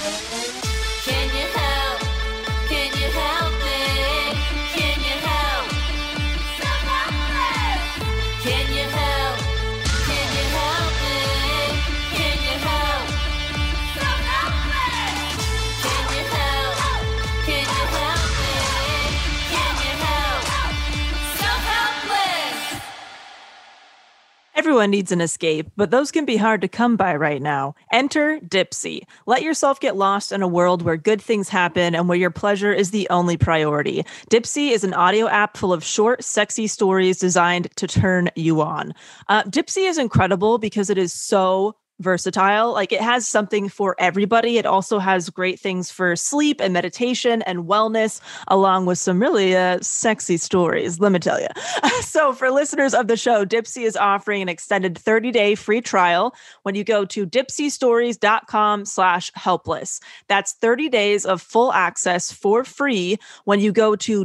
Can you help? Can you help me? Can you help? Self-helpless. Can you help? Can you help me? Can you help? Self-helpless. Can you help? Can you help me? Can you help? Self-helpless. Everyone needs an escape, but those can be hard to come by right now. Enter Dipsea. Let yourself get lost in a world where good things happen and where your pleasure is the only priority. Dipsea is an audio app full of short, sexy stories designed to turn you on. Dipsea is incredible because it is so versatile. Like, it has something for everybody. It also has great things for sleep and meditation and wellness, along with some really sexy stories, let me tell you. So for listeners of the show, Dipsea is offering an extended 30-day free trial when you go to dipseastories.com/helpless. That's 30 days of full access for free when you go to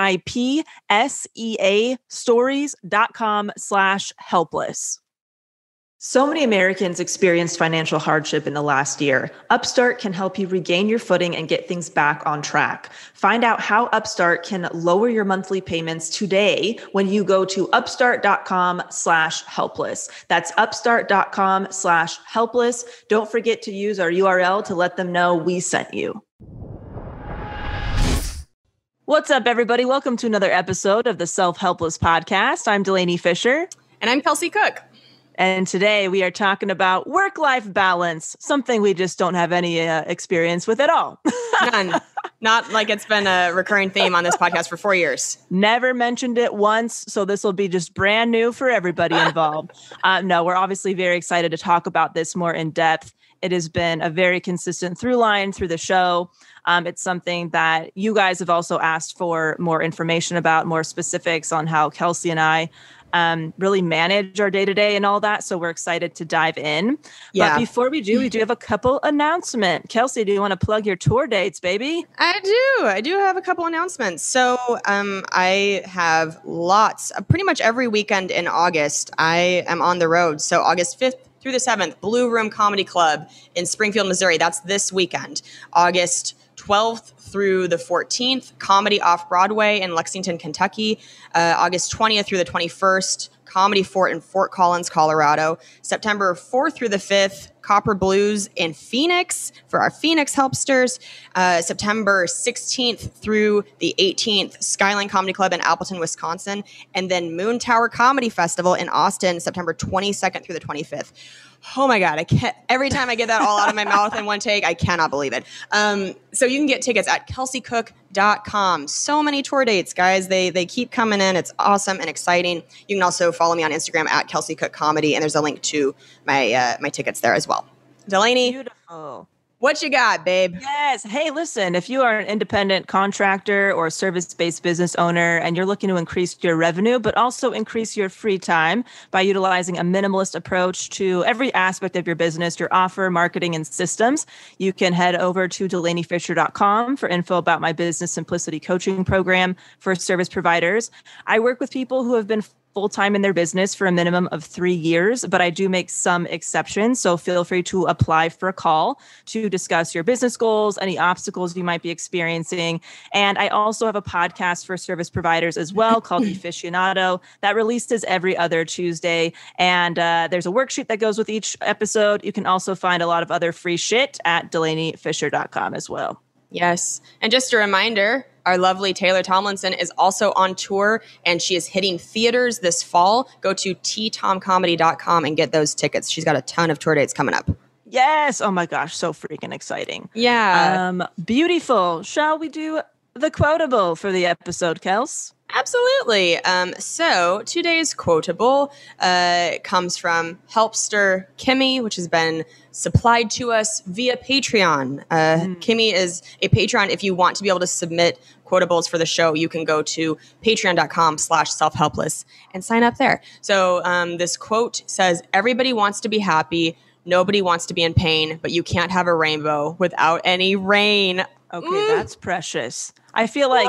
DIPSEA stories.com/helpless. So many Americans experienced financial hardship in the last year. Upstart can help you regain your footing and get things back on track. Find out how Upstart can lower your monthly payments today when you go to upstart.com/helpless. That's upstart.com/helpless. Don't forget to use our URL to let them know we sent you. What's up, everybody? Welcome to another episode of the Self-Helpless Podcast. I'm Delaney Fisher. And I'm Kelsey Cook. And today we are talking about work-life balance, something we just don't have any experience with at all. None. Not like it's been a recurring theme on this podcast for 4 years. Never mentioned it once, so this will be just brand new for everybody involved. No, we're obviously very excited to talk about this more in depth. It has been a very consistent through line through the show. It's something that you guys have also asked for more information about, more specifics on how Kelsey and I really manage our day-to-day and all that. So we're excited to dive in. Yeah. But before we do have a couple announcements. Kelsey, do you want to plug your tour dates, baby? I do have a couple announcements. So I have lots, pretty much every weekend in August, I am on the road. So August 5th through the 7th, Blue Room Comedy Club in Springfield, Missouri. That's this weekend. August 12th through the 14th, Comedy Off-Broadway in Lexington, Kentucky. August 20th through the 21st, Comedy Fort in Fort Collins, Colorado. September 4th through the 5th, Copper Blues in Phoenix for our Phoenix Helpsters. September 16th through the 18th, Skyline Comedy Club in Appleton, Wisconsin. And then Moon Tower Comedy Festival in Austin, September 22nd through the 25th. Oh my God, I can't, every time I get that all out of my mouth in one take, I cannot believe it. So you can get tickets at kelseycook.com. So many tour dates, guys. They keep coming in. It's awesome and exciting. You can also follow me on Instagram at Kelsey Cook Comedy, and there's a link to my my tickets there as well. Delaney, Beautiful. what you got, babe? Yes. Hey, listen, if you are an independent contractor or service-based business owner and you're looking to increase your revenue, but also increase your free time by utilizing a minimalist approach to every aspect of your business, your offer, marketing, and systems, you can head over to DelaneyFisher.com for info about my Business Simplicity coaching program for service providers. I work with people who have been full-time in their business for a minimum of 3 years, but I do make some exceptions. So feel free to apply for a call to discuss your business goals, any obstacles you might be experiencing. And I also have a podcast for service providers as well called Aficionado that releases every other Tuesday. And there's a worksheet that goes with each episode. You can also find a lot of other free shit at DelaneyFisher.com as well. Yes. And just a reminder, our lovely Taylor Tomlinson is also on tour, and she is hitting theaters this fall. Go to ttomcomedy.com and get those tickets. She's got a ton of tour dates coming up. Yes. Oh my gosh. So freaking exciting. Yeah. Beautiful. Shall we do the quotable for the episode, Kels? Absolutely. So today's quotable comes from Helpster Kimmy, which has been supplied to us via Patreon. Kimmy is a Patreon. If you want to be able to submit quotables for the show, you can go to patreon.com/selfhelpless and sign up there. So this quote says, "Everybody wants to be happy. Nobody wants to be in pain, but you can't have a rainbow without any rain." Okay, that's precious. I feel like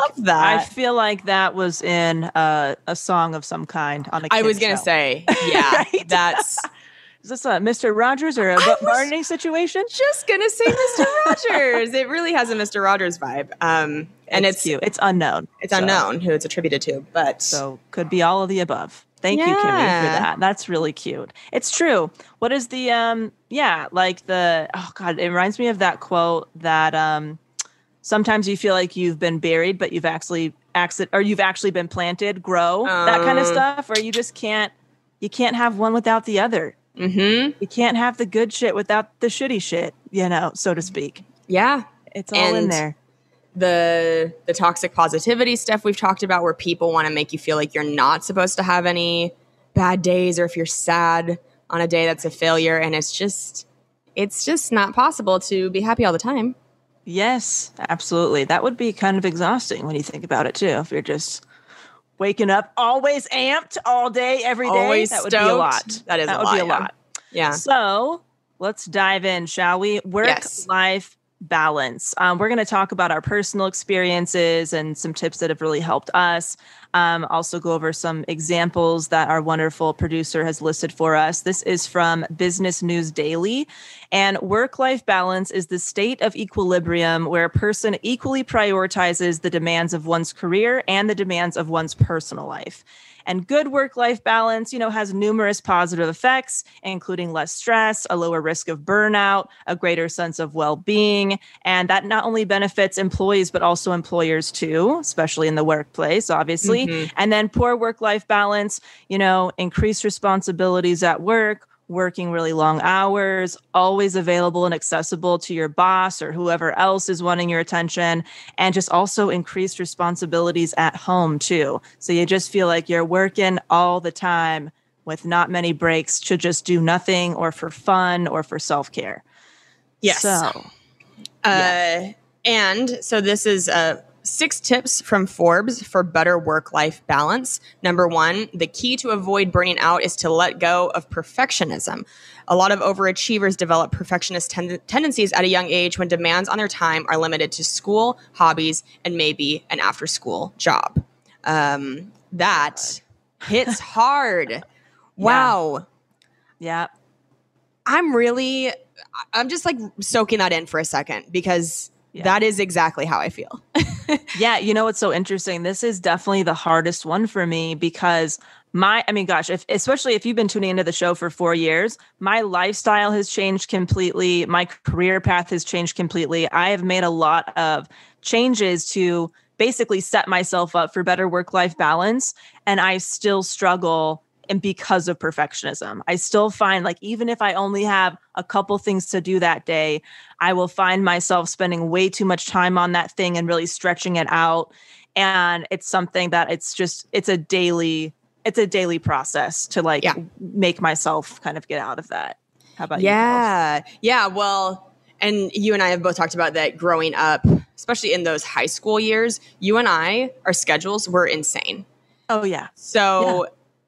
that was in a song of some kind on a kid's I was gonna show. say, yeah, Right? Is this a Mr. Rogers or a Barney situation? Just gonna say Mr. Rogers. It really has a Mr. Rogers vibe. And it's cute. It's unknown. It's unknown who it's attributed to, but so could be all of the above. Thank you, Kimmy, for that. That's really cute. It's true. What is the it reminds me of that quote that sometimes you feel like you've been buried, but you've actually been planted, grow, that kind of stuff, or you can't have one without the other. Mm-hmm. You can't have the good shit without the shitty shit, so to speak. Yeah. It's all in there. The toxic positivity stuff we've talked about, where people want to make you feel like you're not supposed to have any bad days, or if you're sad on a day, that's a failure. And it's just not possible to be happy all the time. Yes, absolutely. That would be kind of exhausting when you think about it too. If you're just waking up always amped all day, every day, always that would stoked. be a lot. That would be a lot. Yeah. So let's dive in, shall we? Work-life balance. We're going to talk about our personal experiences and some tips that have really helped us. Also go over some examples that our wonderful producer has listed for us. This is from Business News Daily. And work-life balance is the state of equilibrium where a person equally prioritizes the demands of one's career and the demands of one's personal life. And good work-life balance, has numerous positive effects, including less stress, a lower risk of burnout, a greater sense of well-being. And that not only benefits employees, but also employers too, especially in the workplace, obviously. Mm-hmm. And then poor work-life balance, increased responsibilities at work, working really long hours, always available and accessible to your boss or whoever else is wanting your attention, and just also increased responsibilities at home too. So you just feel like you're working all the time with not many breaks to just do nothing or for fun or for self-care. Yes. And so this is 6 tips from Forbes for better work-life balance. Number 1, the key to avoid burning out is to let go of perfectionism. A lot of overachievers develop perfectionist tendencies at a young age when demands on their time are limited to school, hobbies, and maybe an after-school job. That hits hard. Wow. Yeah. I'm just like soaking that in for a second, because that is exactly how I feel. Yeah. What's so interesting? This is definitely the hardest one for me because especially if you've been tuning into the show for 4 years, my lifestyle has changed completely. My career path has changed completely. I have made a lot of changes to basically set myself up for better work-life balance. And I still struggle. And because of perfectionism, I still find even if I only have a couple things to do that day, I will find myself spending way too much time on that thing and really stretching it out. And it's something that it's a daily process to make myself kind of get out of that. How about you? Yeah. Well, and you and I have both talked about that growing up, especially in those high school years, you and our schedules were insane. Oh yeah. So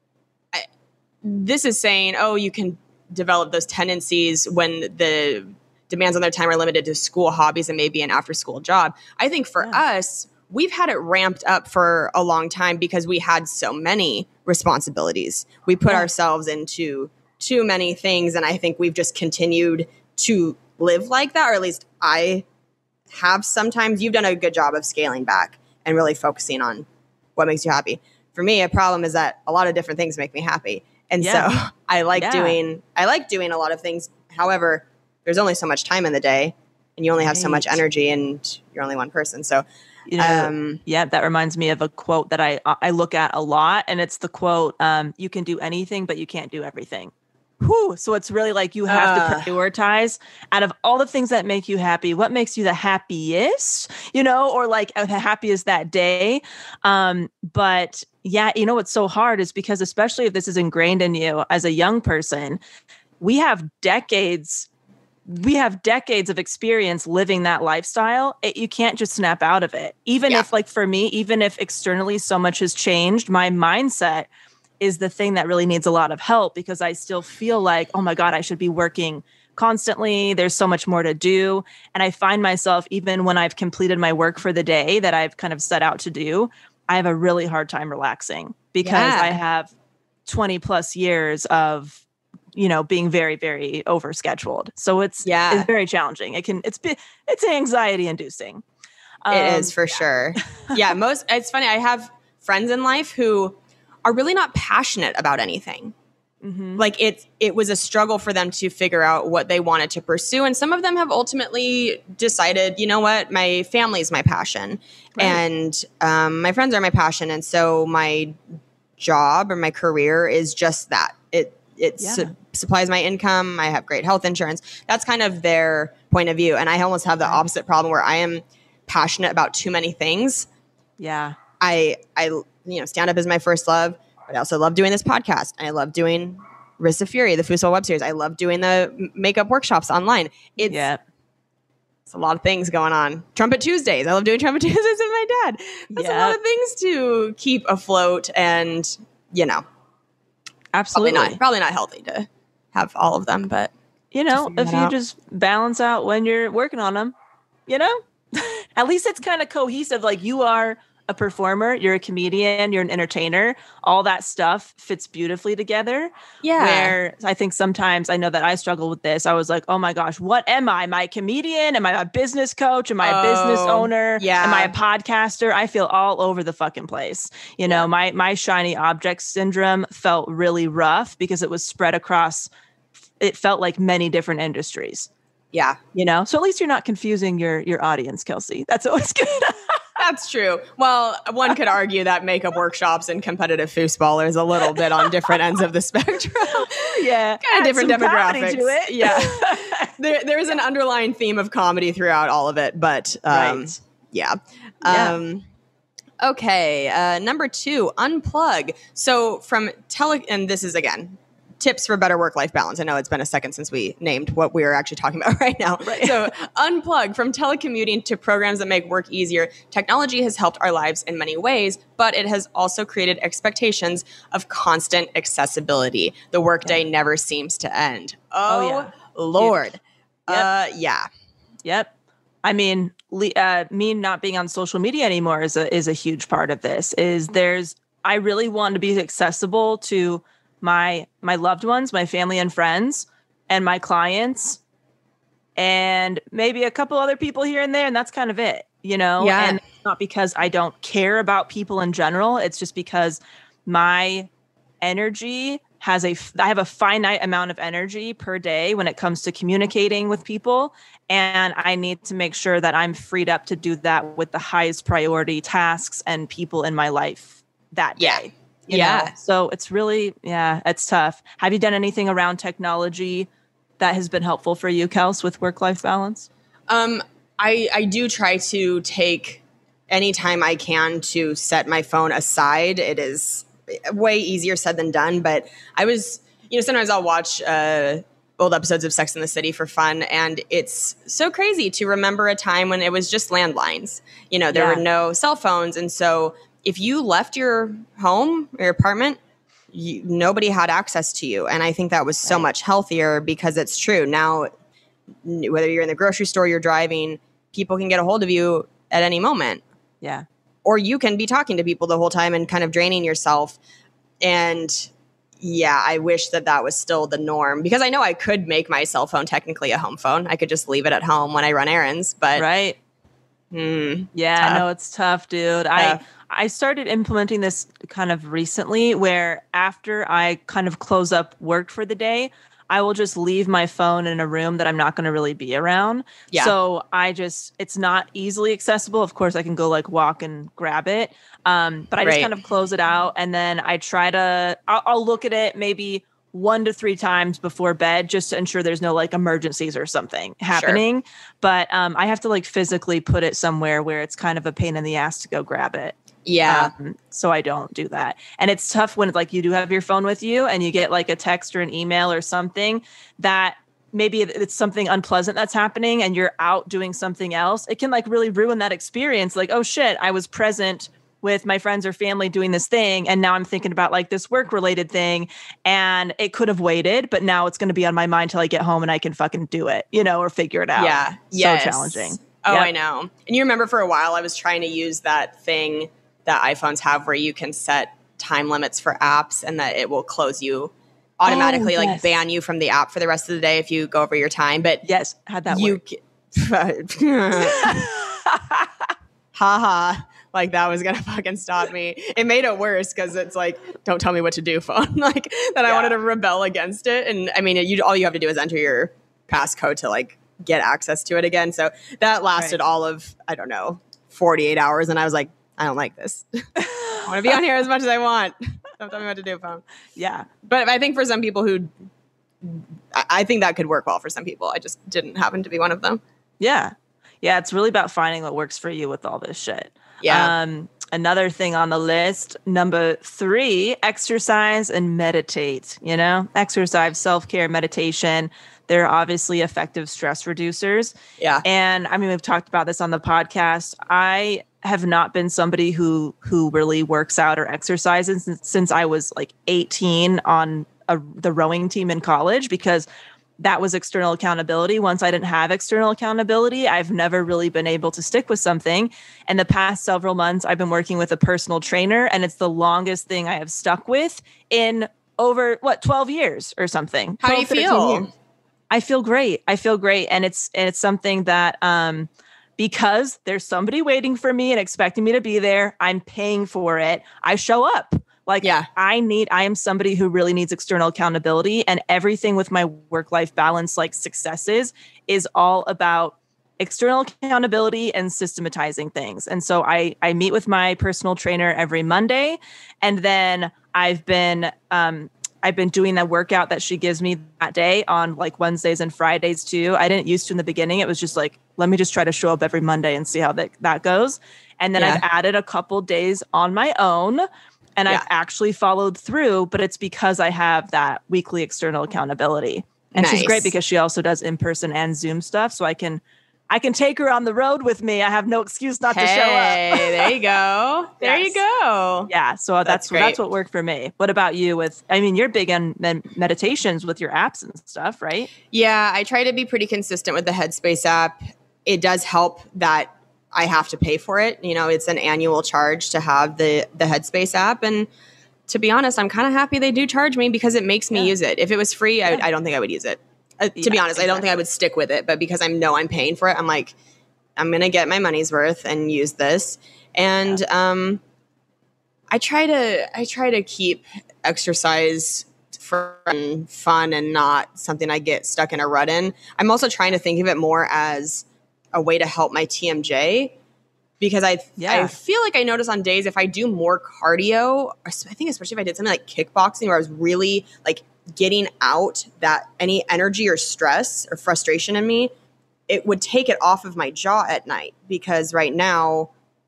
this is saying, you can develop those tendencies when the demands on their time are limited to school, hobbies, and maybe an after-school job. I think for us, we've had it ramped up for a long time because we had so many responsibilities. We put ourselves into too many things, and I think we've just continued to live like that, or at least I have sometimes. You've done a good job of scaling back and really focusing on what makes you happy. For me, a problem is that a lot of different things make me happy. And so I like doing a lot of things. However, there's only so much time in the day and you only have so much energy and you're only one person. So, that reminds me of a quote that I look at a lot, and it's the quote, you can do anything, but you can't do everything. Whew. So it's really like you have to prioritize out of all the things that make you happy. What makes you the happiest, or the happiest that day. But what's so hard is because, especially if this is ingrained in you as a young person, we have decades of experience living that lifestyle. You can't just snap out of it. Even if for me, even if externally so much has changed, my mindset is the thing that really needs a lot of help, because I still feel like, oh my God, I should be working constantly. There's so much more to do. And I find myself, even when I've completed my work for the day that I've kind of set out to do, I have a really hard time relaxing because I have 20 plus years of being very, very overscheduled. So it's Yeah. very challenging. It's anxiety inducing. It is for sure. Yeah. It's funny. I have friends in life who are really not passionate about anything. Like it was a struggle for them to figure out what they wanted to pursue. And some of them have ultimately decided, you know what, my family is my passion and my friends are my passion. And so my job or my career is just that. It supplies my income. I have great health insurance. That's kind of their point of view. And I almost have the opposite problem where I am passionate about too many things. Yeah. I stand up is my first love, but I also love doing this podcast. And I love doing Wrists of Fury, the Foosball web series. I love doing the makeup workshops online. It's a lot of things going on. Trumpet Tuesdays. I love doing Trumpet Tuesdays with my dad. That's a lot of things to keep afloat and, absolutely. Probably not healthy to have all of them, but if you just balance out when you're working on them, at least it's kind of cohesive. Like you are a performer, you're a comedian, you're an entertainer, all that stuff fits beautifully together. Yeah. Where I think sometimes I know that I struggle with this. I was like, oh my gosh, what am I? Am I a comedian? Am I a business coach? Am I a business owner? Yeah. Am I a podcaster? I feel all over the fucking place. My shiny object syndrome felt really rough because it was spread across, it felt like many different industries. Yeah. So at least you're not confusing your audience, Kelsey. That's always good. That's true. Well, one could argue that makeup workshops and competitive foosball is a little bit on different ends of the spectrum. Yeah. Kind of different demographics. To it. Yeah. There's an underlying theme of comedy throughout all of it, but yeah. Okay. Number 2, unplug. So from and this is again, tips for better work-life balance. I know it's been a second since we named what we are actually talking about right now. Right. So unplug. From telecommuting to programs that make work easier, technology has helped our lives in many ways, but it has also created expectations of constant accessibility. The workday never seems to end. Oh Lord. Yep. I mean, me not being on social media anymore is a huge part of this. I really want to be accessible to my loved ones, my family and friends, and my clients, and maybe a couple other people here and there. And that's kind of it, Yeah. And it's not because I don't care about people in general. It's just because my energy I have a finite amount of energy per day when it comes to communicating with people. And I need to make sure that I'm freed up to do that with the highest priority tasks and people in my life that day. You know? So it's really, it's tough. Have you done anything around technology that has been helpful for you, Kels, with work-life balance? I do try to take any time I can to set my phone aside. It is way easier said than done, but I was, sometimes I'll watch old episodes of Sex and the City for fun, and it's so crazy to remember a time when it was just landlines. There were no cell phones, and so if you left your home or your apartment, nobody had access to you. And I think that was so much healthier because it's true. Now, whether you're in the grocery store, you're driving, people can get a hold of you at any moment. Yeah. Or you can be talking to people the whole time and kind of draining yourself. And I wish that was still the norm, because I know I could make my cell phone technically a home phone. I could just leave it at home when I run errands, but right. Tough. No, it's tough, dude. I started implementing this kind of recently, where after I kind of close up work for the day, I will just leave my phone in a room that I'm not going to really be around. Yeah. So it's not easily accessible. Of course, I can go walk and grab it. But I just kind of close it out. And then I I'll look at it maybe 1 to 3 times before bed, just to ensure there's no emergencies or something happening. Sure. But I have to physically put it somewhere where it's kind of a pain in the ass to go grab it. Yeah. So I don't do that. And it's tough when you do have your phone with you and you get a text or an email or something that maybe it's something unpleasant that's happening and you're out doing something else. It can really ruin that experience. Oh shit, I was present with my friends or family doing this thing, and now I'm thinking about this work related thing, and it could have waited, but now it's going to be on my mind till I get home and I can fucking do it, or figure it out. Yeah. So challenging. Oh, yep. I know. And you remember for a while I was trying to use that thing that iPhones have where you can set time limits for apps and that it will close you automatically like yes. ban you from the app for the rest of the day if you go over your time. But Yes, how'd that you, work? haha, like that was gonna fucking stop me. It made it worse because it's like, don't tell me what to do, phone. Like that, I wanted to rebel against it, and I mean, all you have to do is enter your passcode to like get access to it again. So that lasted all of, I don't know, 48 hours, and I was like, I don't like this. I want to be on here as much as I want. Don't tell me what to do, phone. Yeah. But I think for some people who, I think that could work well for some people. I just didn't happen to be one of them. Yeah. Yeah. It's really about finding what works for you with all this shit. Yeah. Another thing on the list, number 3, exercise and meditate. Exercise, self-care, meditation. They're obviously effective stress reducers. Yeah. And I mean, we've talked about this on the podcast. I have not been somebody who really works out or exercises since I was like 18 on the rowing team in college, because that was external accountability. Once I didn't have external accountability, I've never really been able to stick with something. And the past several months, I've been working with a personal trainer, and it's the longest thing I have stuck with in over 12 years or something. How do you 12, 13 feel? years. I feel great. And it's something that, because there's somebody waiting for me and expecting me to be there, I'm paying for it. I show up. Like, I am somebody who really needs external accountability, and everything with my work-life balance, like successes, is all about external accountability and systematizing things. And so I meet with my personal trainer every Monday, and then I've been doing that workout that she gives me that day on like Wednesdays and Fridays too. I didn't used to in the beginning. It was just like, let me just try to show up every Monday and see how that goes. And then I've added a couple days on my own, and I've actually followed through, but it's because I have that weekly external accountability. And she's great because she also does in-person and Zoom stuff. So I can take her on the road with me. I have no excuse not to show up. There you go. There you go. Yeah. So that's what worked for me. What about you you're big on meditations with your apps and stuff, right? Yeah. I try to be pretty consistent with the Headspace app. It does help that I have to pay for it. It's an annual charge to have the Headspace app. And to be honest, I'm kind of happy they do charge me because it makes me use it. If it was free, I don't think I would use it. To be honest, I don't think I would stick with it. But because I know I'm paying for it, I'm like, I'm going to get my money's worth and use this. And I try to keep exercise fun and not something I get stuck in a rut in. I'm also trying to think of it more as a way to help my TMJ, because I feel like I notice on days if I do more cardio, I think especially if I did something like kickboxing where I was really like getting out that any energy or stress or frustration in me, it would take it off of my jaw at night, because right now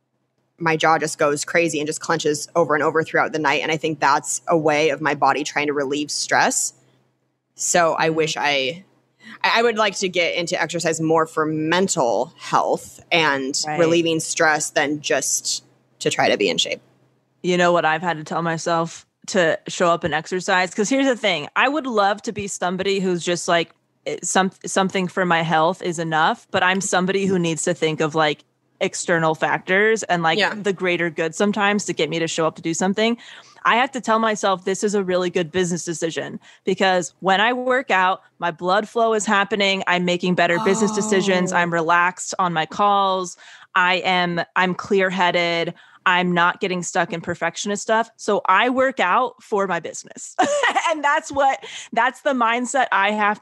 my jaw just goes crazy and just clenches over and over throughout the night. And I think that's a way of my body trying to relieve stress. So I wish I would like to get into exercise more for mental health and relieving stress than just to try to be in shape. You know what I've had to tell myself to show up and exercise? Because here's the thing. I would love to be somebody who's just like, something for my health is enough, but I'm somebody who needs to think of like external factors and like the greater good sometimes to get me to show up to do something. I have to tell myself this is a really good business decision, because when I work out, my blood flow is happening. I'm making better business decisions. I'm relaxed on my calls. I'm clear-headed. I'm not getting stuck in perfectionist stuff. So I work out for my business. And that's the mindset I have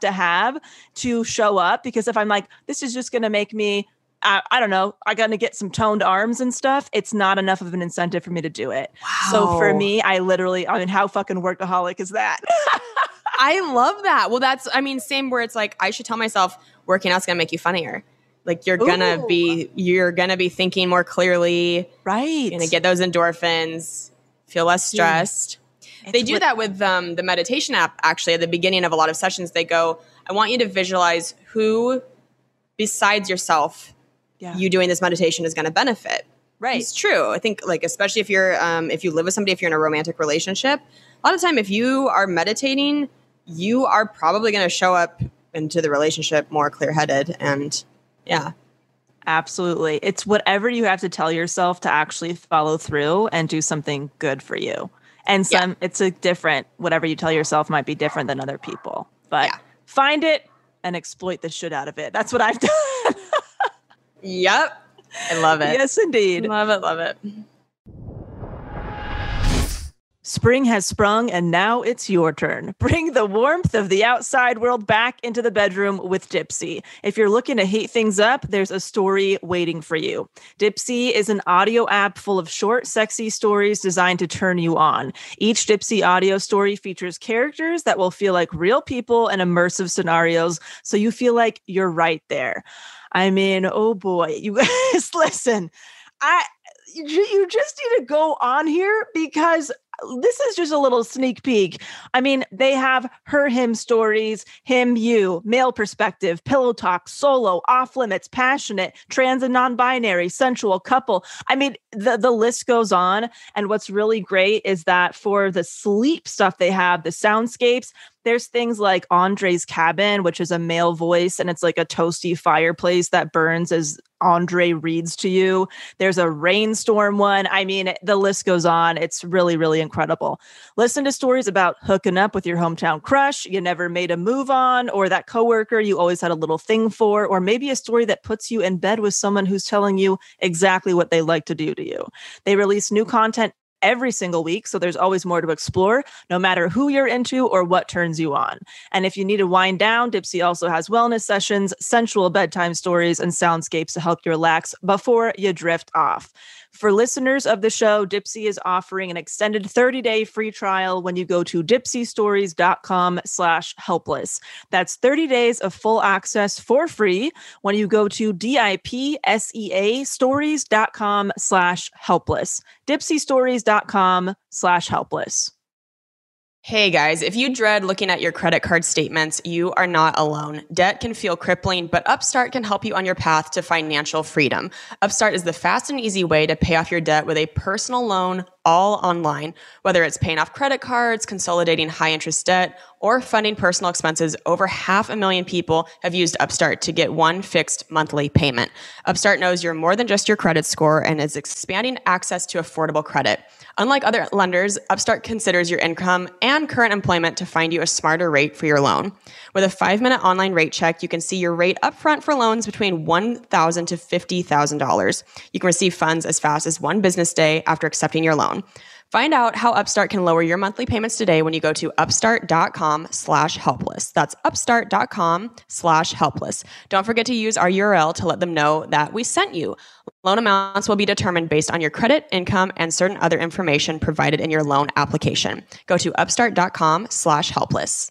to show up, because if I'm like, this is just going to make me, I don't know, I got to get some toned arms and stuff, it's not enough of an incentive for me to do it. Wow. So for me, how fucking workaholic is that? I love that. Well, same where it's like, I should tell myself working out's going to make you funnier. Like you're going to be thinking more clearly. Right. You're going to get those endorphins, feel less stressed. They do that with the meditation app. Actually, at the beginning of a lot of sessions, they go, I want you to visualize who besides yourself you doing this meditation is going to benefit. Right. It's true. I think like, especially if you're, if you live with somebody, if you're in a romantic relationship, a lot of time, if you are meditating, you are probably going to show up into the relationship more clear-headed. And absolutely. It's whatever you have to tell yourself to actually follow through and do something good for you. And it's a different, whatever you tell yourself might be different than other people. But find it and exploit the shit out of it. That's what I've done. Yep. I love it. Yes, indeed. Love it. Love it. Spring has sprung, and now it's your turn. Bring the warmth of the outside world back into the bedroom with Dipsea. If you're looking to heat things up, there's a story waiting for you. Dipsea is an audio app full of short, sexy stories designed to turn you on. Each Dipsea audio story features characters that will feel like real people and immersive scenarios, so you feel like you're right there. I mean, oh boy, you guys, listen, you just need to go on here because this is just a little sneak peek. I mean, they have her, him stories, him, you, male perspective, pillow talk, solo, off limits, passionate, trans and non-binary, sensual, couple. I mean, the list goes on. And what's really great is that for the sleep stuff they have, the soundscapes, there's things like Andre's Cabin, which is a male voice, and it's like a toasty fireplace that burns as Andre reads to you. There's a rainstorm one. I mean, the list goes on. It's really, really incredible. Listen to stories about hooking up with your hometown crush you never made a move on, or that coworker you always had a little thing for, or maybe a story that puts you in bed with someone who's telling you exactly what they like to do to you. They release new content every single week, so there's always more to explore, no matter who you're into or what turns you on. And if you need to wind down, Dipsea also has wellness sessions, sensual bedtime stories, and soundscapes to help you relax before you drift off. For listeners of the show, Dipsea is offering an extended 30-day free trial when you go to dipseastories.com/helpless. That's 30 days of full access for free when you go to DIPSEA stories.com/helpless. dipseastories.com/helpless. Hey guys, if you dread looking at your credit card statements, you are not alone. Debt can feel crippling, but Upstart can help you on your path to financial freedom. Upstart is the fast and easy way to pay off your debt with a personal loan, all online. Whether it's paying off credit cards, consolidating high interest debt, or funding personal expenses, over 500,000 people have used Upstart to get one fixed monthly payment. Upstart knows you're more than just your credit score and is expanding access to affordable credit. Unlike other lenders, Upstart considers your income and current employment to find you a smarter rate for your loan. With a 5-minute online rate check, you can see your rate upfront for loans between $1,000 to $50,000. You can receive funds as fast as one business day after accepting your loan. Find out how Upstart can lower your monthly payments today when you go to upstart.com/helpless. That's upstart.com/helpless. Don't forget to use our URL to let them know that we sent you. Loan amounts will be determined based on your credit, income, and certain other information provided in your loan application. Go to upstart.com/helpless.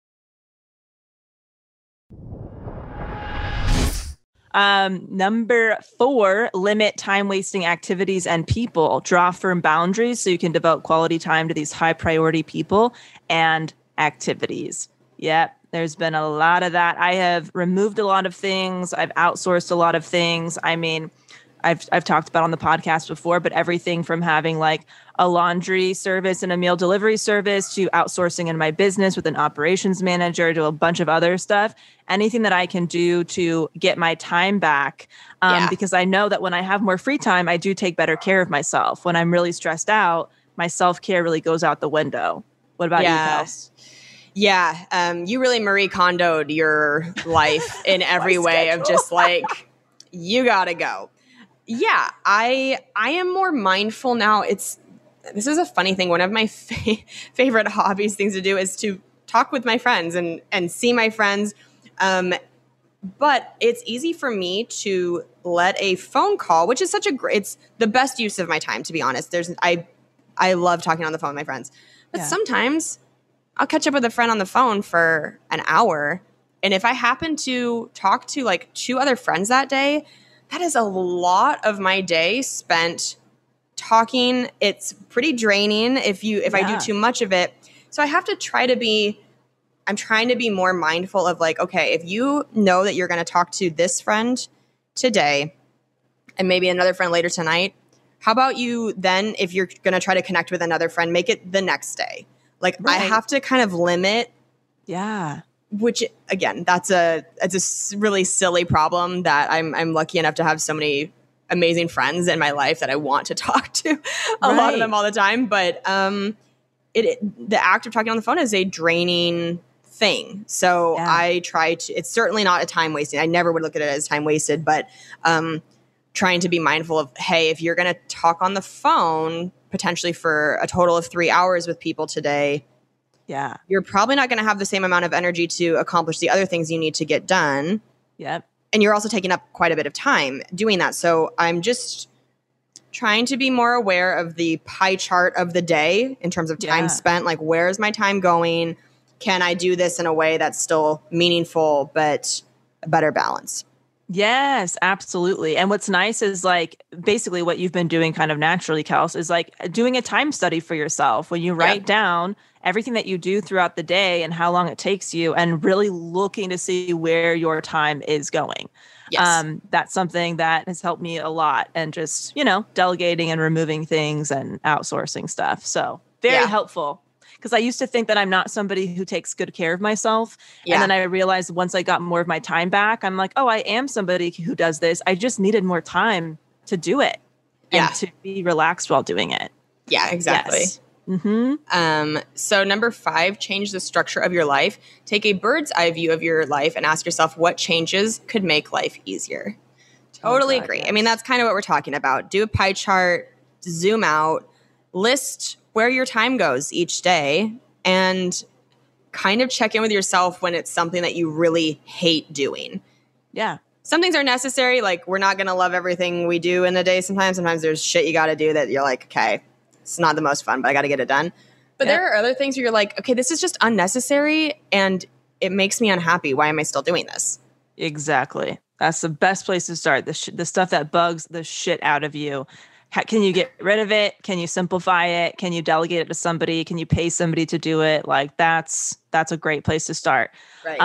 Number 4, limit time-wasting activities and people. Draw firm boundaries so you can devote quality time to these high-priority people and activities. Yep, there's been a lot of that. I have removed a lot of things. I've outsourced a lot of things. I mean, I've talked about on the podcast before, but everything from having like a laundry service and a meal delivery service to outsourcing in my business with an operations manager to a bunch of other stuff, anything that I can do to get my time back. Because I know that when I have more free time, I do take better care of myself. When I'm really stressed out, my self-care really goes out the window. What about you, Kels? Yeah. You really Marie Kondo'd your life in every way of just like, you gotta go. Yeah, I am more mindful now. This is a funny thing. One of my favorite hobbies, things to do, is to talk with my friends and see my friends. But it's easy for me to let a phone call, which is it's the best use of my time, to be honest. I love talking on the phone with my friends. But sometimes I'll catch up with a friend on the phone for an hour. And if I happen to talk to like 2 other friends that day, that is a lot of my day spent talking. It's pretty draining if I do too much of it. So I have to I'm trying to be more mindful of like, okay, if you know that you're going to talk to this friend today and maybe another friend later tonight, how about you then, if you're going to try to connect with another friend, make it the next day. Like I have to kind of limit. Yeah. Which again, it's a really silly problem that I'm lucky enough to have so many amazing friends in my life that I want to talk to, a lot of them all the time. But the act of talking on the phone is a draining thing. So Yeah. I try to, it's certainly not a time wasting. I never would look at it as time wasted, but trying to be mindful of, hey, if you're going to talk on the phone potentially for a total of 3 hours with people today, Yeah. you're probably not going to have the same amount of energy to accomplish the other things you need to get done. Yep. And you're also taking up quite a bit of time doing that. So I'm just trying to be more aware of the pie chart of the day in terms of time Yeah. spent. Like, where's my time going? Can I do this in a way that's still meaningful, but a better balance? Yes, absolutely. And what's nice is like basically what you've been doing kind of naturally, Kels, is like doing a time study for yourself when you write down everything that you do throughout the day and how long it takes you and really looking to see where your time is going. Yes. That's something that has helped me a lot, and just, delegating and removing things and outsourcing stuff. So very helpful. Because I used to think that I'm not somebody who takes good care of myself. Yeah. And then I realized once I got more of my time back, I'm like, oh, I am somebody who does this. I just needed more time to do it and to be relaxed while doing it. Yeah, exactly. Yes. Mm-hmm. So number 5, change the structure of your life. Take a bird's eye view of your life and ask yourself what changes could make life easier. Totally God, agree. yes. I mean, that's kind of what we're talking about. Do a pie chart, zoom out, list where your time goes each day, and kind of check in with yourself when it's something that you really hate doing. Yeah. Some things are necessary. Like, we're not going to love everything we do in a day sometimes. Sometimes there's shit you got to do that you're like, okay, it's not the most fun, but I got to get it done. But there are other things where you're like, okay, this is just unnecessary and it makes me unhappy. Why am I still doing this? Exactly. That's the best place to start. The stuff that bugs the shit out of you. Can you get rid of it? Can you simplify it? Can you delegate it to somebody? Can you pay somebody to do it? Like, that's a great place to start. Right.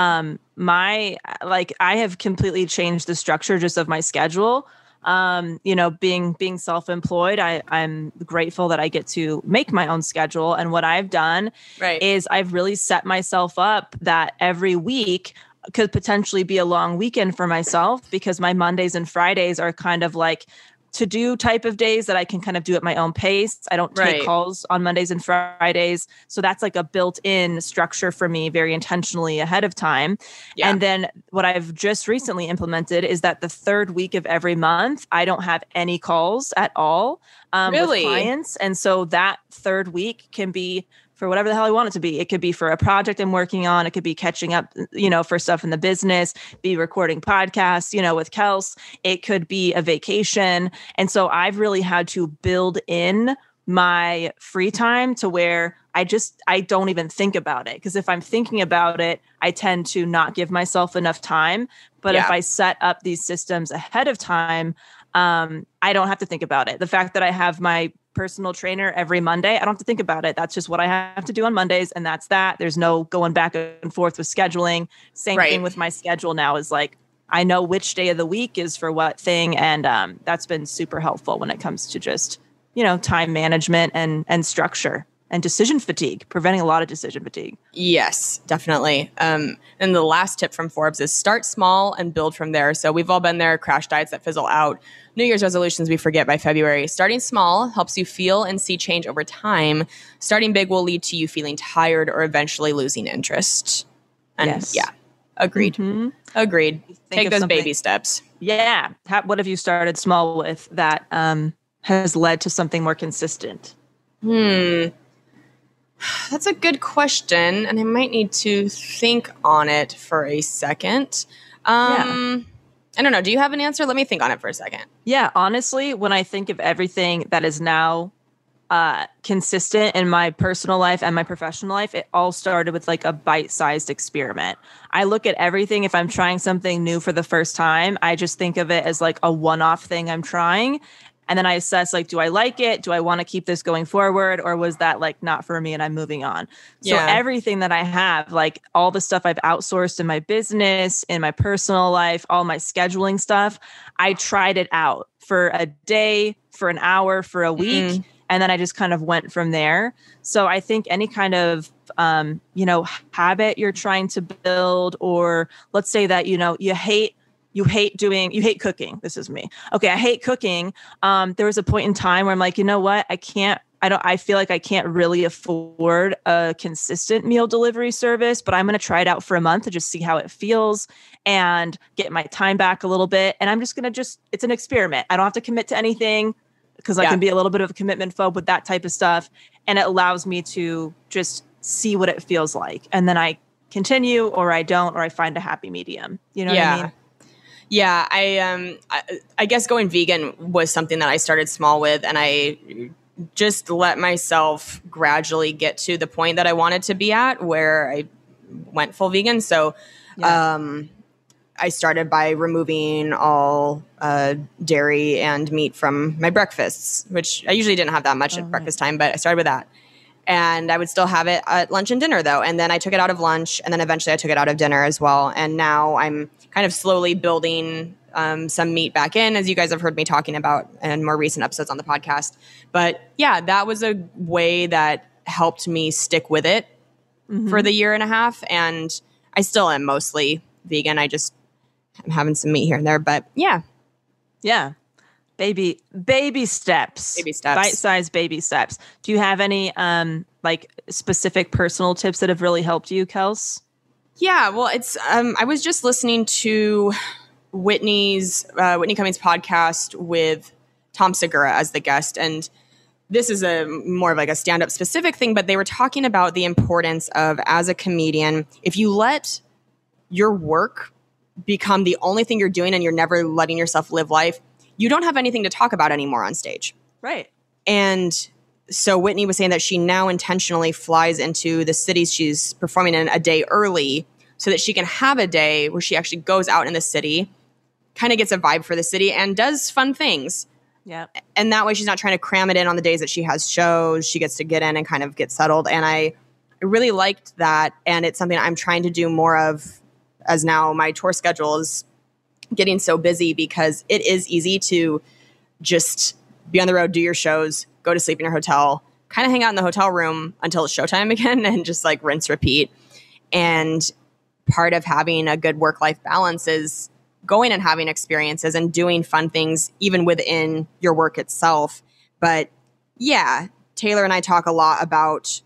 I have completely changed the structure just of my schedule. Being self-employed, I'm grateful that I get to make my own schedule. And what I've done is I've really set myself up that every week could potentially be a long weekend for myself, because my Mondays and Fridays are kind of like to-do type of days that I can kind of do at my own pace. I don't take calls on Mondays and Fridays. So that's like a built-in structure for me, very intentionally ahead of time. Yeah. And then what I've just recently implemented is that the third week of every month, I don't have any calls at all with clients. And so that third week can be for whatever the hell I want it to be. It could be for a project I'm working on. It could be catching up, for stuff in the business, be recording podcasts, with Kels. It could be a vacation. And so I've really had to build in my free time to where I don't even think about it. Because if I'm thinking about it, I tend to not give myself enough time. But if I set up these systems ahead of time, I don't have to think about it. The fact that I have my personal trainer every Monday, I don't have to think about it. That's just what I have to do on Mondays. And that's that. There's no going back and forth with scheduling. Same thing with my schedule now is like, I know which day of the week is for what thing. And that's been super helpful when it comes to just, time management and structure and decision fatigue, preventing a lot of decision fatigue. Yes, definitely. And the last tip from Forbes is start small and build from there. So we've all been there, crash diets that fizzle out, New Year's resolutions we forget by February. Starting small helps you feel and see change over time. Starting big will lead to you feeling tired or eventually losing interest. And agreed. Mm-hmm. Agreed. Take those baby steps. Yeah. What have you started small with that has led to something more consistent? That's a good question, and I might need to think on it for a second. I don't know. Do you have an answer? Let me think on it for a second. Yeah, honestly, when I think of everything that is now consistent in my personal life and my professional life, it all started with like a bite-sized experiment. I look at everything, if I'm trying something new for the first time, I just think of it as like a one-off thing I'm trying. And then I assess, like, do I like it? Do I want to keep this going forward? Or was that like not for me and I'm moving on? So everything that I have, like all the stuff I've outsourced in my business, in my personal life, all my scheduling stuff, I tried it out for a day, for an hour, for a week. And then I just kind of went from there. So I think any kind of, habit you're trying to build, or let's say that, you hate cooking. This is me. Okay. I hate cooking. There was a point in time where I'm like, you know what? I I feel like I can't really afford a consistent meal delivery service, but I'm going to try it out for a month to just see how it feels and get my time back a little bit. And I'm just going to it's an experiment. I don't have to commit to anything because I can be a little bit of a commitment phobe with that type of stuff. And it allows me to just see what it feels like. And then I continue or I don't, or I find a happy medium. You know what I mean? Yeah, I guess going vegan was something that I started small with, and I just let myself gradually get to the point that I wanted to be at where I went full vegan. So I started by removing all dairy and meat from my breakfasts, which I usually didn't have that much at breakfast time, but I started with that. And I would still have it at lunch and dinner, though. And then I took it out of lunch, and then eventually I took it out of dinner as well. And now I'm kind of slowly building some meat back in, as you guys have heard me talking about in more recent episodes on the podcast. But yeah, that was a way that helped me stick with it for the year and a half. And I still am mostly vegan. I'm having some meat here and there, but yeah. Yeah. Baby steps. Baby steps. Bite-sized baby steps. Do you have any like specific personal tips that have really helped you, Kels? Yeah, well, it's I was just listening to Whitney Cummings' podcast with Tom Segura as the guest, and this is a more of like a stand-up specific thing, but they were talking about the importance of, as a comedian, if you let your work become the only thing you're doing and you're never letting yourself live life, you don't have anything to talk about anymore on stage. Right. And so Whitney was saying that she now intentionally flies into the cities she's performing in a day early so that she can have a day where she actually goes out in the city, kind of gets a vibe for the city and does fun things. Yeah. And that way she's not trying to cram it in on the days that she has shows. She gets to get in and kind of get settled. And I really liked that. And it's something I'm trying to do more of, as now my tour schedule is getting so busy, because it is easy to just be on the road, do your shows, go to sleep in your hotel, kind of hang out in the hotel room until it's showtime again, and just like rinse, repeat. And part of having a good work-life balance is going and having experiences and doing fun things even within your work itself. But yeah, Taylor and I talk a lot about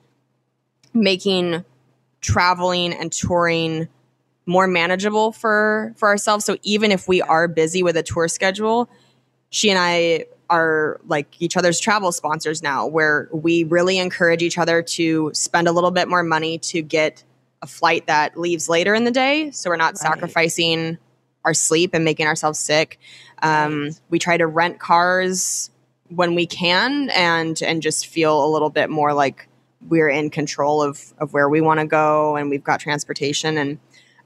making traveling and touring more manageable for ourselves. So even if we are busy with a tour schedule, she and I are like each other's travel sponsors now, where we really encourage each other to spend a little bit more money to get a flight that leaves later in the day. So we're not sacrificing our sleep and making ourselves sick. We try to rent cars when we can and just feel a little bit more like we're in control of where we want to go, and we've got transportation, and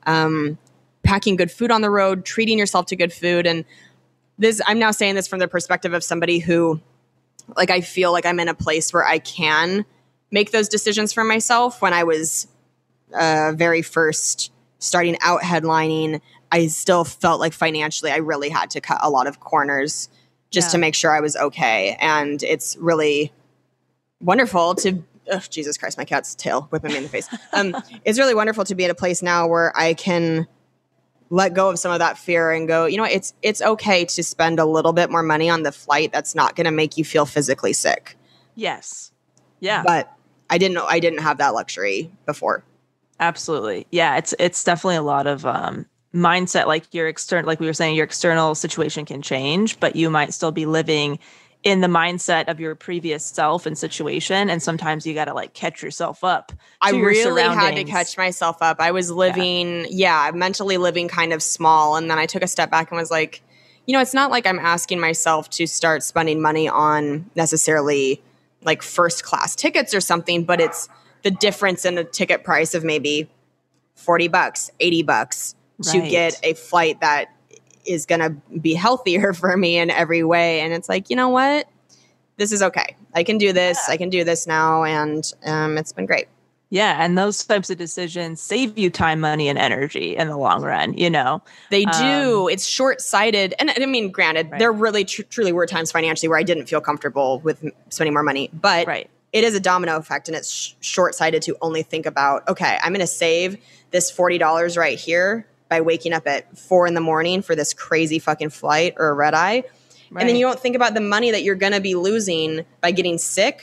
packing good food on the road, treating yourself to good food. And this, I'm now saying this from the perspective of somebody who, like, I feel like I'm in a place where I can make those decisions for myself. When I was very first starting out headlining, I still felt like financially I really had to cut a lot of corners just to make sure I was okay. And it's really wonderful to Jesus Christ, my cat's tail whipping me in the face. It's really wonderful to be at a place now where I can let go of some of that fear and go, you know, it's okay to spend a little bit more money on the flight that's not going to make you feel physically sick. Yes. Yeah. But I didn't have that luxury before. Absolutely. Yeah. It's definitely a lot of mindset. Like like we were saying, your external situation can change, but you might still be living in the mindset of your previous self and situation. And sometimes you got to like catch yourself up. I really had to catch myself up. I was living, mentally living kind of small. And then I took a step back and was like, you know, it's not like I'm asking myself to start spending money on necessarily like first class tickets or something, but it's the difference in the ticket price of maybe $40, $80 to get a flight that is going to be healthier for me in every way. And it's like, you know what? This is okay. I can do this. I can do this now. And it's been great. Yeah. And those types of decisions save you time, money, and energy in the long run, you know? They do. It's short-sighted. And I mean, granted, there really truly were times financially where I didn't feel comfortable with spending more money. But it is a domino effect, and it's short-sighted to only think about, okay, I'm going to save this $40 right here by waking up at 4 a.m. for this crazy fucking flight or a red eye. And then you don't think about the money that you're going to be losing by getting sick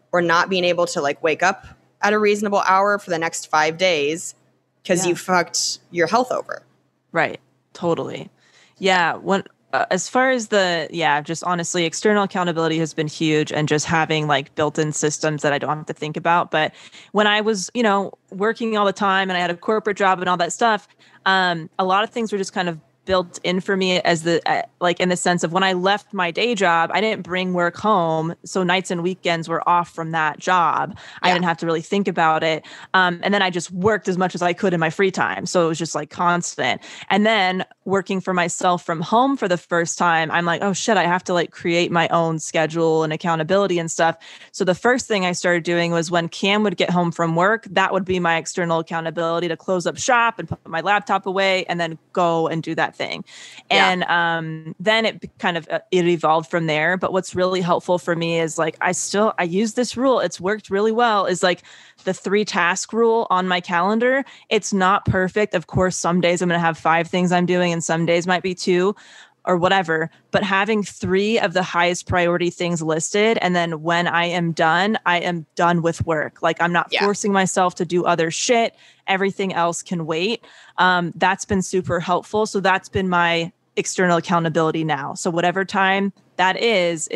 or not being able to like wake up at a reasonable hour for the next 5 days because you fucked your health over. Right. Totally. Yeah. As far as just honestly, external accountability has been huge, and just having like built-in systems that I don't have to think about. But when I was, working all the time and I had a corporate job and all that stuff, a lot of things were just kind of built in for me as in the sense of when I left my day job, I didn't bring work home. So nights and weekends were off from that job. I didn't have to really think about it. And then I just worked as much as I could in my free time. So it was just like constant. And then working for myself from home for the first time, I'm like, oh shit, I have to like create my own schedule and accountability and stuff. So the first thing I started doing was when Cam would get home from work, that would be my external accountability to close up shop and put my laptop away and then go and do that thing. And then it kind of it evolved from there. But what's really helpful for me is like I use this rule. It's worked really well. Is like the 3-task rule on my calendar. It's not perfect. Of course, some days I'm going to have 5 things I'm doing, and some days might be 2 or whatever. But having 3 of the highest priority things listed, and then when I am done with work. Like I'm not forcing myself to do other shit. Everything else can wait. That's been super helpful. So that's been my external accountability now. So whatever time that is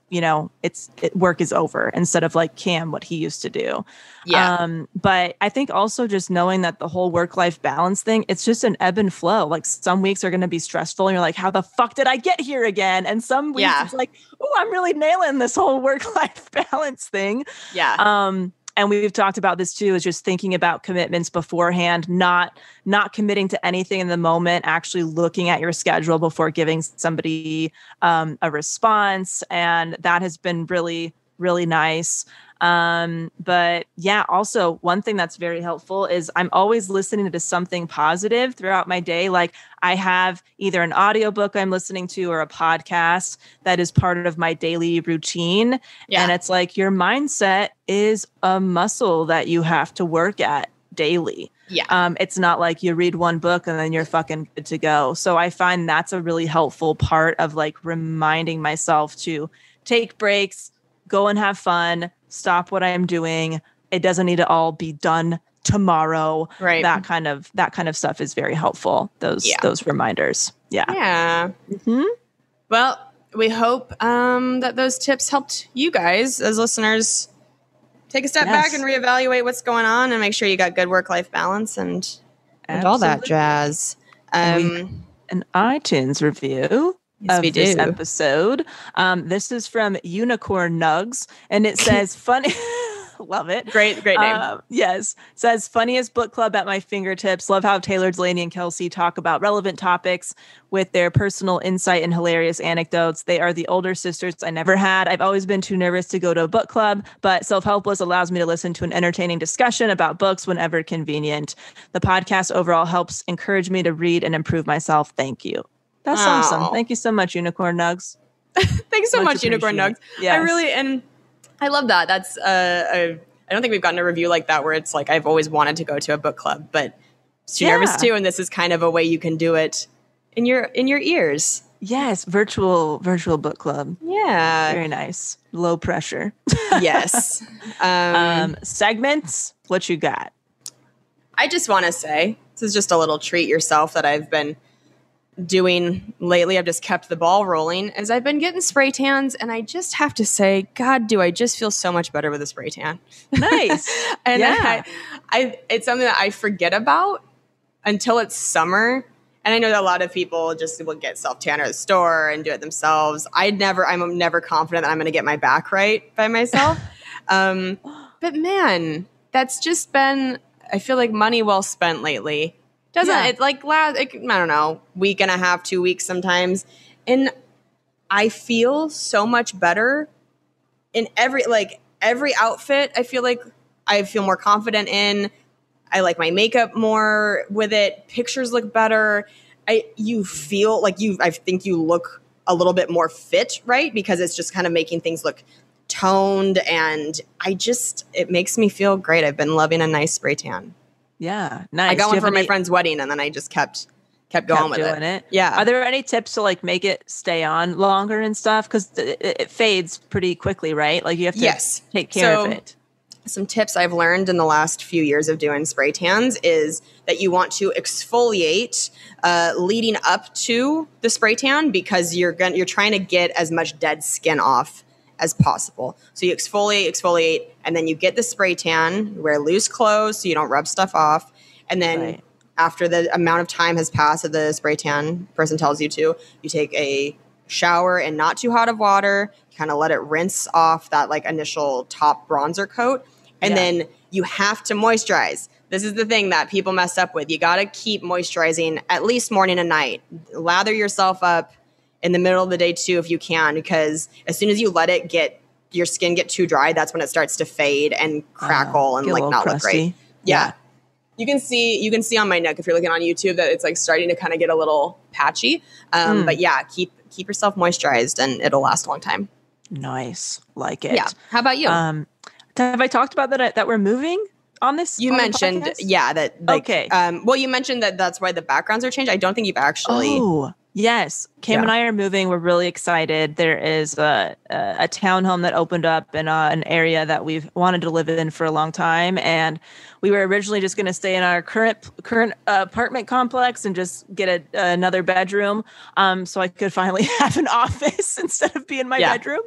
work is over, instead of like Cam, what he used to do. But I think also just knowing that the whole work-life balance thing, it's just an ebb and flow. Like some weeks are going to be stressful and you're like, how the fuck did I get here again? And some weeks it's like, oh, I'm really nailing this whole work-life balance thing. And we've talked about this too, is just thinking about commitments beforehand, not committing to anything in the moment, actually looking at your schedule before giving somebody a response. And that has been really, really nice. But yeah, also one thing that's very helpful is I'm always listening to something positive throughout my day. Like I have either an audiobook I'm listening to or a podcast that is part of my daily routine. And it's like your mindset is a muscle that you have to work at daily. It's not like you read one book and then you're fucking good to go. So I find that's a really helpful part of like reminding myself to take breaks, go and have fun, stop what I am doing. It doesn't need to all be done tomorrow. Right. That kind of stuff is very helpful. Those reminders. Yeah. Mm-hmm. Well, we hope that those tips helped you guys as listeners take a step back and reevaluate what's going on and make sure you got good work-life balance and all that jazz. An iTunes review. Yes, we do. This episode. This is from Unicorn Nugs, and it says funny. Love it. Great name. Yes. Says funniest book club at my fingertips. Love how Taylor, Delaney, and Kelsey talk about relevant topics with their personal insight and hilarious anecdotes. They are the older sisters I never had. I've always been too nervous to go to a book club, but Self-Helpless allows me to listen to an entertaining discussion about books whenever convenient. The podcast overall helps encourage me to read and improve myself. Thank you. That's awesome. Thank you so much, Unicorn Nugs. Thanks so much, Unicorn Nugs. Yes. I love that. That's I don't think we've gotten a review like that where it's like I've always wanted to go to a book club, but too nervous too, and this is kind of a way you can do it in your ears. Yes, virtual book club. Yeah, very nice. Low pressure. Yes. Segments. What you got? I just want to say this is just a little treat yourself that I've been doing lately. I've just kept the ball rolling as I've been getting spray tans, and I just have to say, God, do I just feel so much better with a spray tan. Nice. And I it's something that I forget about until it's summer. And I know that a lot of people just will get self-tanner at the store and do it themselves. I'm never confident that I'm going to get my back right by myself. But man, that's just been, I feel like money well spent lately. It like last, I don't know, week and a half, 2 weeks sometimes. And I feel so much better in every outfit. I feel like I feel more confident in. I like my makeup more with it. Pictures look better. You feel like I think you look a little bit more fit, right? Because it's just kind of making things look toned. And it makes me feel great. I've been loving a nice spray tan. Yeah, nice. I got one for my friend's wedding, and then I just kept kept going with doing it. it. Yeah. Are there any tips to like make it stay on longer and stuff? Because it fades pretty quickly, right? Like you have to Yes. take care of So- it. Some tips I've learned in the last few years of doing spray tans is that you want to exfoliate leading up to the spray tan because you're trying to get as much dead skin off as possible. So you exfoliate, and then you get the spray tan. Wear loose clothes so you don't rub stuff off, and then Right. after the amount of time has passed that the spray tan person tells you to, you take a shower in not too hot of water, kind of let it rinse off that like initial top bronzer coat. And Yeah. then you have to moisturize. This is the thing that people mess up with. You got to keep moisturizing at least morning and night. Lather yourself up in the middle of the day too if you can, because as soon as you let it get your skin get too dry, that's when it starts to fade and crackle and Get a like little not look crusty. great. Yeah. You can see on my neck if you're looking on YouTube that it's like starting to kind of get a little patchy. But yeah, keep yourself moisturized and it'll last a long time. Nice. Like it. Yeah. How about you? Have I talked about that we're moving on this? You on the mentioned, podcast? yeah, that like, Okay. well, you mentioned that that's why the backgrounds are changed. I don't think you've actually. Oh, yes. Kim and I are moving. We're really excited. There is a townhome that opened up in an area that we've wanted to live in for a long time. And we were originally just going to stay in our current apartment complex and just get another bedroom. So I could finally have an office instead of being my bedroom.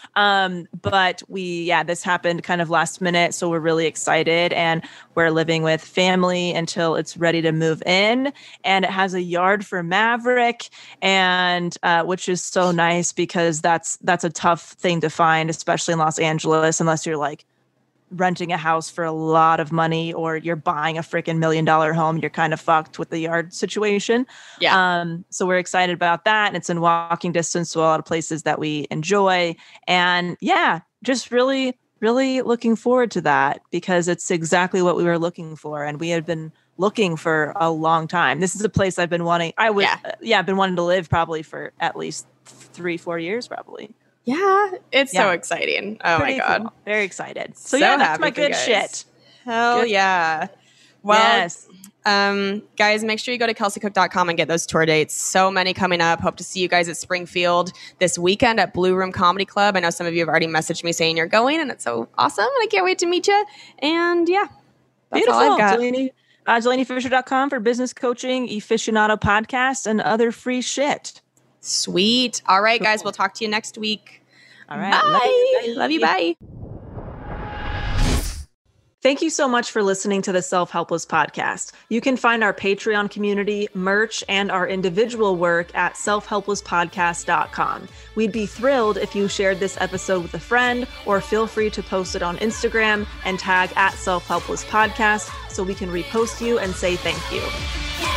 But this happened kind of last minute. So we're really excited and we're living with family until it's ready to move in. And it has a yard for Maverick and, which is so nice because that's a tough thing to find, especially in Los Angeles, unless you're like renting a house for a lot of money or you're buying a freaking $1 million home, you're kind of fucked with the yard situation. Yeah. So we're excited about that. And it's in walking distance to a lot of places that we enjoy. And yeah, just really, really looking forward to that because it's exactly what we were looking for. And we had been looking for a long time. This is a place I've been wanting. I've been wanting to live probably for at least 3-4 years, probably. Yeah. It's so exciting. Oh Pretty my God. cool. Very excited. So So yeah, that's happy my for you good guys. shit. Hell Good. yeah. Well, Yes. guys, make sure you go to kelseycook.com and get those tour dates. So many coming up. Hope to see you guys at Springfield this weekend at Blue Room Comedy Club. I know some of you have already messaged me saying you're going, and it's so awesome. And I can't wait to meet you. And yeah, that's Beautiful. all I've got. DelaneyFisher.com for business coaching, Aficionado podcast, and other free shit. Sweet. All right, guys, we'll talk to you next week. All right. Bye. Love you. Bye. Thank you so much for listening to the Self Helpless podcast. You can find our Patreon community, merch, and our individual work at selfhelplesspodcast.com. We'd be thrilled if you shared this episode with a friend, or feel free to post it on Instagram and tag at Self Helpless Podcast so we can repost you and say thank you.